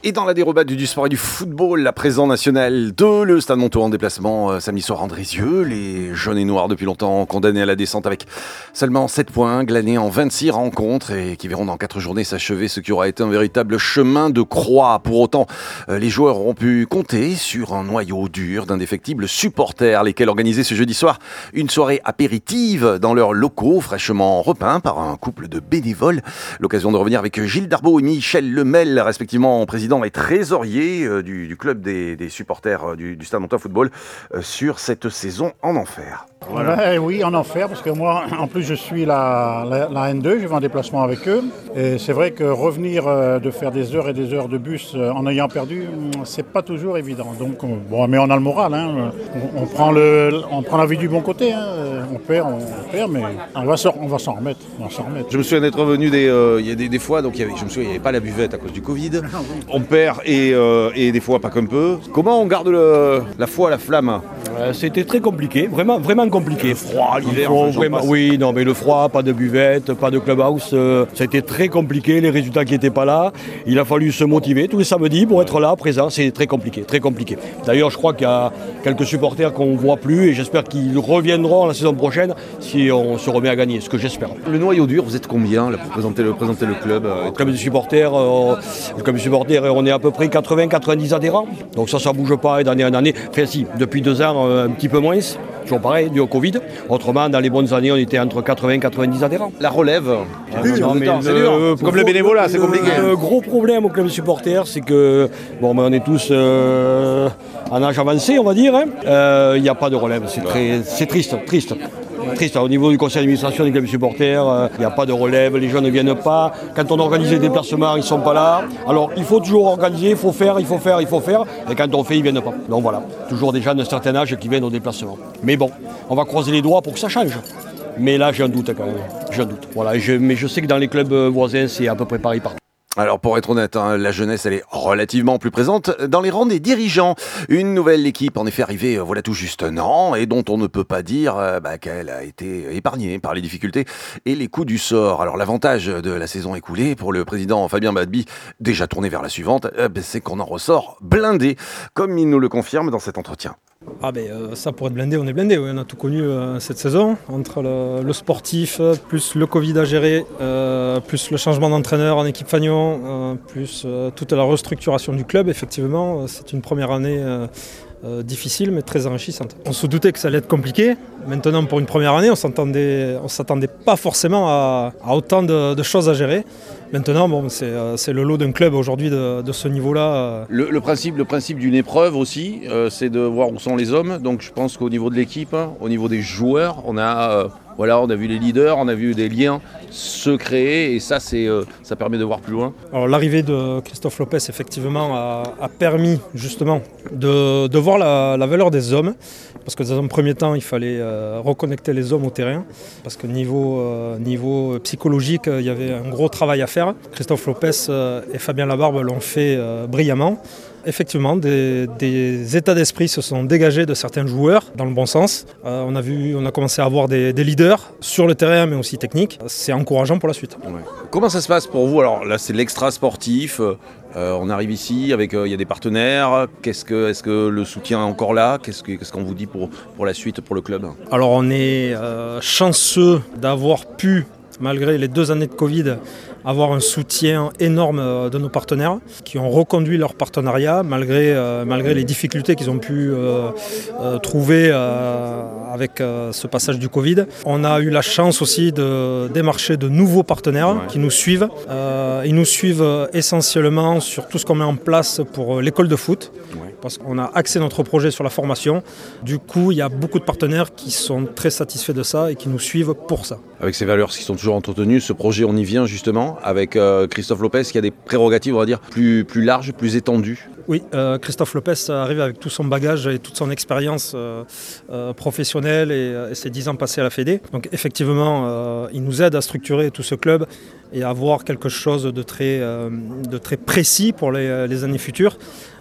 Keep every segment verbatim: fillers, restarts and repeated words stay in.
Et dans la dérobade du sport et du football, la présent nationale de le Stade Montour en déplacement euh, samedi soir à Andrézieux. Les jaunes et noirs depuis longtemps condamnés à la descente avec seulement sept points glanés en vingt-six rencontres et qui verront dans quatre journées s'achever ce qui aura été un véritable chemin de croix. Pour autant, euh, les joueurs auront pu compter sur un noyau dur d'indéfectibles supporters, lesquels organisaient ce jeudi soir une soirée apéritive dans leurs locaux fraîchement repeints par un couple de bénévoles. L'occasion de revenir avec Gilles Darbeau et Michel Lemel, respectivement président et trésorier euh, du, du club des, des supporters euh, du, du Stade Montour Football euh, sur cette saison en enfer. Voilà. Ouais, oui, en enfer, parce que moi, en plus, je suis la, la, la N deux, je vais en déplacement avec eux. Et c'est vrai que revenir euh, de faire des heures et des heures de bus euh, en ayant perdu, c'est pas toujours évident. Donc, on, bon, mais on a le moral, hein. on, on, prend le, on prend la vie du bon côté. Hein. On perd, on, on perd, mais on va, s'en, on va s'en remettre. On va s'en remettre. Je me souviens d'être revenu des, euh, il y a des, des fois, donc il y avait, je me souviens, il n'y avait pas la buvette à cause du Covid. On perd et, euh, et des fois pas comme peu. Comment on garde le, la foi, la flamme? euh, C'était très compliqué, vraiment, vraiment compliqué. Le froid, l'hiver, faut, enfin, vraiment, oui, non, mais le froid, pas de buvette, pas de clubhouse, euh, ça a été très compliqué, les résultats qui n'étaient pas là. Il a fallu se motiver tous les samedis pour être là, présent, c'est très compliqué, très compliqué. D'ailleurs, je crois qu'il y a quelques supporters qu'on ne voit plus et j'espère qu'ils reviendront la saison prochaine si on se remet à gagner, ce que j'espère. Le noyau dur, vous êtes combien là, pour présenter le, présenter le club euh, Le club de supporters, euh, le club de supporters, on est à peu près quatre-vingts à quatre-vingt-dix adhérents, donc ça, ça ne bouge pas d'année en année. Enfin si, depuis deux ans, un petit peu moins. Toujours pareil, dû au Covid. Autrement, dans les bonnes années, on était entre quatre-vingts et quatre-vingt-dix adhérents. La relève, ah, non, non, mais c'est le, dur. Le, comme le bénévolat, c'est compliqué. Le, le gros problème au club de supporters, c'est que bon, ben, on est tous euh, en âge avancé, on va dire. Il hein. n'y euh, a pas de relève. C'est, très, c'est triste, triste. Triste, au niveau du conseil d'administration des clubs supporters, il euh, n'y a pas de relève, les jeunes ne viennent pas. Quand on organise les déplacements, ils ne sont pas là. Alors il faut toujours organiser, il faut faire, il faut faire, il faut faire. Et quand on fait, ils ne viennent pas. Donc voilà, toujours des gens d'un certain âge qui viennent au déplacement. Mais bon, on va croiser les doigts pour que ça change. Mais là, j'ai un doute quand même. J'ai un doute. Voilà, je, mais je sais que dans les clubs voisins, c'est à peu près pareil partout. Alors pour être honnête, hein, la jeunesse elle est relativement plus présente dans les rangs des dirigeants. Une nouvelle équipe en effet arrivée euh, voilà tout juste un an et dont on ne peut pas dire euh, bah, qu'elle a été épargnée par les difficultés et les coups du sort. Alors l'avantage de la saison écoulée pour le président Fabien Badby, déjà tourné vers la suivante, euh, bah, c'est qu'on en ressort blindé, comme il nous le confirme dans cet entretien. Ah ben euh, ça pour être blindé, on est blindé, oui, on a tout connu euh, cette saison, entre le, le sportif, plus le Covid à gérer, euh, plus le changement d'entraîneur en équipe Fagnon, euh, plus euh, toute la restructuration du club, effectivement, c'est une première année euh, euh, difficile mais très enrichissante. On se doutait que ça allait être compliqué, maintenant pour une première année on s'attendait, on s'attendait pas forcément à, à autant de, de choses à gérer. Maintenant, bon, c'est, euh, c'est le lot d'un club aujourd'hui de, de ce niveau-là. Euh. Le, le, principe, le principe d'une épreuve aussi, euh, c'est de voir où sont les hommes. Donc je pense qu'au niveau de l'équipe, hein, au niveau des joueurs, on a, euh, voilà, on a vu les leaders, on a vu des liens se créer et ça, c'est, euh, ça permet de voir plus loin. Alors l'arrivée de Christophe Lopez, effectivement, a, a permis justement de, de voir la, la valeur des hommes. Parce que dans un premier temps, il fallait euh, reconnecter les hommes au terrain. Parce que niveau, euh, niveau psychologique, il y avait un gros travail à faire. Christophe Lopez euh, et Fabien Labarbe l'ont fait euh, brillamment. Effectivement, des, des états d'esprit se sont dégagés de certains joueurs, dans le bon sens. Euh, on a vu, on a commencé à avoir des, des leaders sur le terrain, mais aussi techniques. C'est encourageant pour la suite. Ouais. Comment ça se passe pour vous? Alors là, c'est l'extra sportif. Euh, on arrive ici, avec, il euh, y a des partenaires. Qu'est-ce que, est-ce que le soutien est encore là? Qu'est-ce, que, qu'est-ce qu'on vous dit pour, pour la suite, pour le club? Alors on est euh, chanceux d'avoir pu, malgré les deux années de Covid, avoir un soutien énorme de nos partenaires qui ont reconduit leur partenariat malgré, euh, malgré les difficultés qu'ils ont pu euh, euh, trouver euh, avec euh, ce passage du Covid. On a eu la chance aussi de démarcher de nouveaux partenaires ouais. qui nous suivent. Euh, ils nous suivent essentiellement sur tout ce qu'on met en place pour l'école de foot. Ouais. Parce qu'on a axé notre projet sur la formation. Du coup, il y a beaucoup de partenaires qui sont très satisfaits de ça et qui nous suivent pour ça. Avec ces valeurs qui sont toujours entretenues, ce projet, on y vient justement avec euh, Christophe Lopez qui a des prérogatives, on va dire, plus, plus larges, plus étendues. Oui, euh, Christophe Lopez arrive avec tout son bagage et toute son expérience euh, euh, professionnelle et, et ses dix ans passés à la Fédé. Donc effectivement, euh, il nous aide à structurer tout ce club et à avoir quelque chose de très, euh, de très précis pour les, les années futures.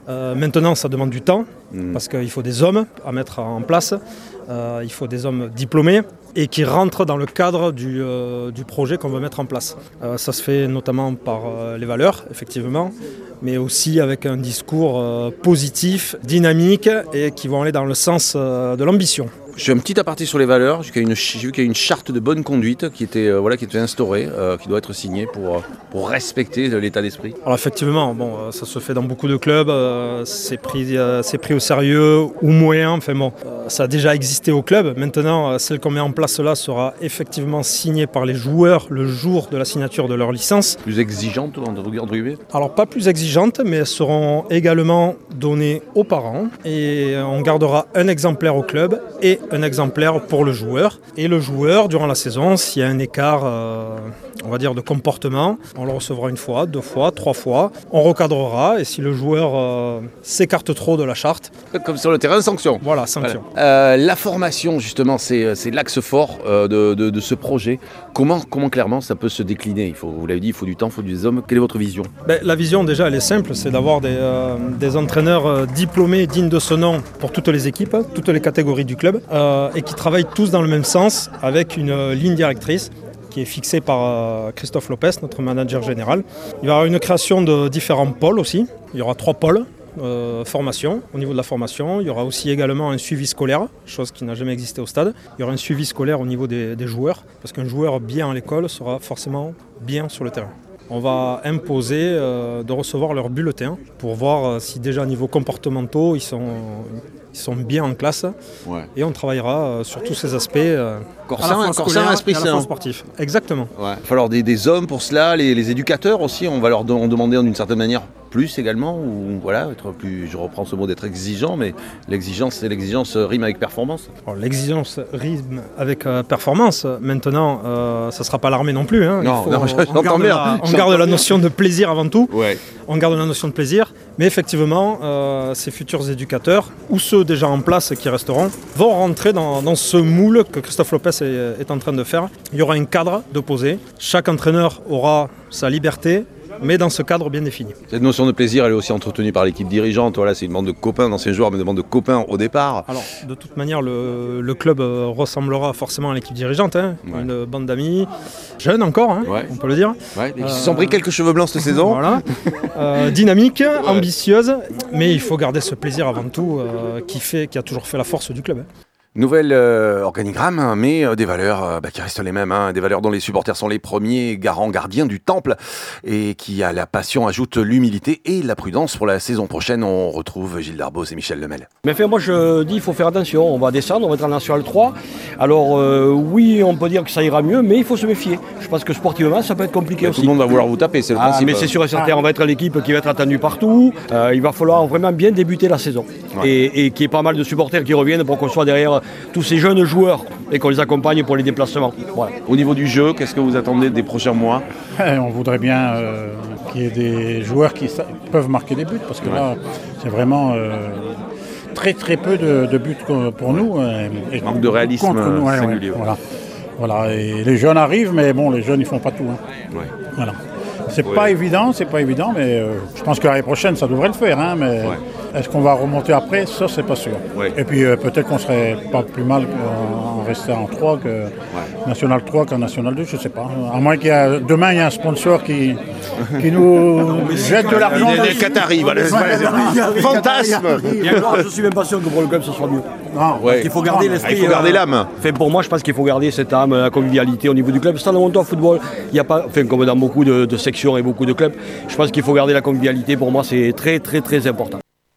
Euh, maintenant, ça demande du temps, Mmh. parce qu'il faut des hommes à mettre en place, euh, il faut des hommes diplômés et qui rentrent dans le cadre du, euh, du projet qu'on veut mettre en place. Euh, ça se fait notamment par euh, les valeurs, effectivement, mais aussi avec un discours euh, positif, dynamique et qui vont aller dans le sens euh, de l'ambition. Je fais un petit aparté sur les valeurs. J'ai une- j'ai vu qu'il y a une charte de bonne conduite qui était, euh, voilà, qui était instaurée, euh, qui doit être signée pour, euh, pour respecter l'état d'esprit. Alors effectivement, bon, euh, ça se fait dans beaucoup de clubs, euh, c'est pris, euh, c'est pris au sérieux ou moyen, enfin bon, euh, ça a déjà existé au club. Maintenant, euh, celle qu'on met en place là sera effectivement signée par les joueurs le jour de la signature de leur licence. Plus exigeante, entre entre guillemets. Alors pas plus exigeantes, mais elles seront également données aux parents et on gardera un exemplaire au club et un exemplaire pour le joueur. Et le joueur, durant la saison, s'il y a un écart, euh, on va dire, de comportement, on le recevra une fois, deux fois, trois fois. On recadrera et si le joueur euh, s'écarte trop de la charte, Comme sur le terrain, sanction. voilà, sanction. Voilà. Euh, la formation, justement, c'est, c'est l'axe fort euh, de, de- de ce projet. Comment, comment clairement ça peut se décliner? Il faut, vous l'avez dit, il faut du temps, il faut des hommes. Quelle est votre vision? Ben, la vision déjà elle est simple, c'est d'avoir des, euh, des entraîneurs euh, diplômés dignes de ce nom pour toutes les équipes, toutes les catégories du club euh, et qui travaillent tous dans le même sens avec une euh, ligne directrice qui est fixée par euh, Christophe Lopez, notre manager général. Il va y avoir une création de différents pôles aussi, il y aura trois pôles. Euh, formation, au niveau de la formation, il y aura aussi également un suivi scolaire, chose qui n'a jamais existé au stade. Il y aura un suivi scolaire au niveau des, des joueurs, parce qu'un joueur bien à l'école sera forcément bien sur le terrain. On va imposer euh, de recevoir leur bulletin pour voir euh, si déjà au niveau comportementaux ils sont, ils sont bien en classe. Ouais. Et on travaillera euh, sur tous ces aspects euh, Corps à la sain, fois corps scolaire sain, esprit et à la fois sain. sportif. Exactement. Ouais. Il va falloir des, des hommes pour cela, les, les éducateurs aussi, on va leur de- en demander d'une certaine manière plus également, ou voilà, être plus, je reprends ce mot d'être exigeant, mais l'exigence, c'est l'exigence euh, rime avec performance. Alors, l'exigence rime avec euh, performance. Maintenant, euh, ça ne sera pas l'armée non plus. hein. Il Non, faut- non, on j'entends garde bien, la- on j'entends garde la bien. notion de plaisir avant tout. Ouais. On garde la notion de plaisir, mais effectivement, euh, ces futurs éducateurs, ou ceux déjà en place qui resteront, vont rentrer dans, dans ce moule que Christophe Lopez est, est en train de faire. Il y aura un cadre de posé. Chaque entraîneur aura sa liberté, mais dans ce cadre bien défini. Cette notion de plaisir, elle est aussi entretenue par l'équipe dirigeante. Voilà, c'est une bande de copains, d'anciens joueurs, mais une bande de copains au départ. Alors, de toute manière, le, le club euh, ressemblera forcément à l'équipe dirigeante, hein. Ouais. Une bande d'amis, jeunes encore, hein, Ouais. on peut le dire. Ouais, ils Euh, se sont pris quelques cheveux blancs cette saison. Voilà. Euh, dynamique, ambitieuse, mais il faut garder ce plaisir avant tout euh, qui, fait, qui a toujours fait la force du club. hein. Nouvel euh, organigramme, mais euh, des valeurs euh, bah, qui restent les mêmes. Hein, des valeurs dont les supporters sont les premiers garants, gardiens du temple, et qui à la passion ajoute l'humilité et la prudence. Pour la saison prochaine, on retrouve Gilles Darbos et Michel Lemel. Mais enfin, moi je dis il faut faire attention, on va descendre, on va être en National trois. Alors euh, oui, on peut dire que ça ira mieux, mais il faut se méfier. Je pense que sportivement ça peut être compliqué Tout aussi. le monde va vouloir vous taper, c'est le Ah, principe. mais c'est sûr et certain, on va être l'équipe qui va être attendue partout. Euh, il va falloir vraiment bien débuter la saison. Ouais. Et, et qu'il y ait pas mal de supporters qui reviennent pour qu'on soit derrière tous ces jeunes joueurs et qu'on les accompagne pour les déplacements. Voilà. Au niveau du jeu, qu'est-ce que vous attendez des prochains mois? Eh, on voudrait bien euh, qu'il y ait des joueurs qui sa- peuvent marquer des buts, parce que là, c'est vraiment euh, très très peu de, de buts co- pour nous. euh, et Manque de réalisme, contre nous, ouais, singulier. ouais, voilà. Voilà, et les jeunes arrivent, mais bon, les jeunes ils font pas tout. hein. Ouais. Voilà. C'est Ouais. pas évident, c'est pas évident, mais euh, je pense que l'année prochaine ça devrait le faire. hein, mais Ouais. est-ce qu'on va remonter après? Ça, c'est pas sûr. Ouais. Et puis euh, peut-être qu'on serait pas plus mal en restant en trois que National trois qu'en National deux, je sais pas. À moins qu'il y a demain il y a un sponsor qui, qui nous jette de l'argent. Des- des dessus. Qataris, voilà, c'est Ouais, vrai. Fantasme. Et alors, je suis même pas sûr que pour le club ce soit mieux. Non. Ouais. Il faut garder Non, l'esprit. il faut garder euh, l'âme. Enfin, pour moi, je pense qu'il faut garder cette âme, la convivialité au niveau du club. Stade Montois Football, il n'y a pas, enfin, comme dans beaucoup de, de sections et beaucoup de clubs, je pense qu'il faut garder la convivialité. Pour moi, c'est très, très, très important.